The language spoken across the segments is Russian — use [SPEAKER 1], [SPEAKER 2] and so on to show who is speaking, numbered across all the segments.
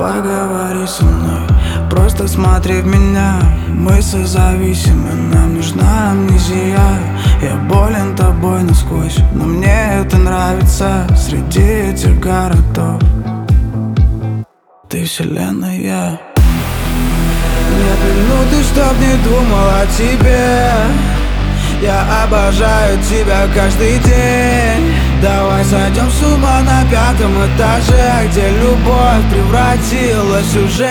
[SPEAKER 1] Поговори со мной, просто смотри в меня. Мы созависимы, нам нужна амнезия. Я болен тобой насквозь, но мне это нравится. Среди этих городов ты вселенная. Нет минуты, чтоб не думал о тебе. Я обожаю тебя каждый день. Давай сойдем с ума на 5-м этаже, где любовь превратилась уже.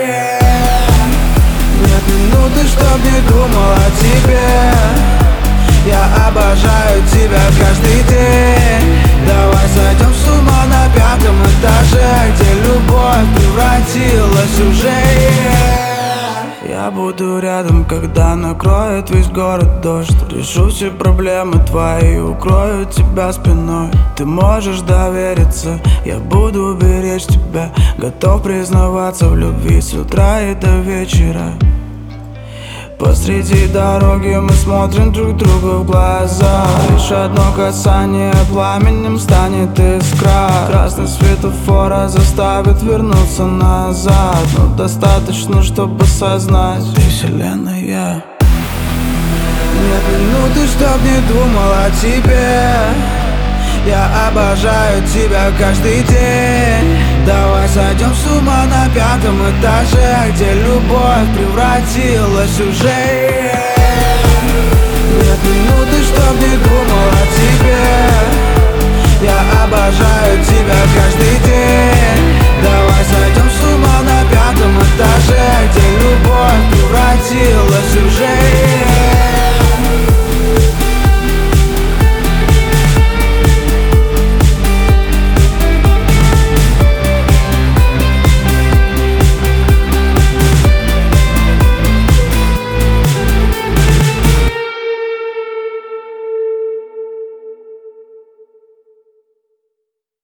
[SPEAKER 1] Нет минуты, чтоб не думал о тебе. Я обожаю тебя каждый день. Давай сойдем с ума на 5-м этаже, где любовь превратилась уже. Я буду рядом, когда накроет весь город дождь. Решу все проблемы твои, укрою тебя спиной. Ты можешь довериться, я буду беречь тебя. Готов признаваться в любви с утра и до вечера. Посреди дороги мы смотрим друг другу в глаза. Лишь одно касание пламенем станет искра. Красный светофора заставит вернуться назад. Но достаточно, чтобы осознать, ты вселенная. Нет минуты, чтоб не думал о тебе. Я обожаю тебя каждый день. Давай сойдем с ума на 5-м этаже, где любовь превратилась уже. Нет минуты, чтоб не думал о тебе. Я обожаю тебя каждый день.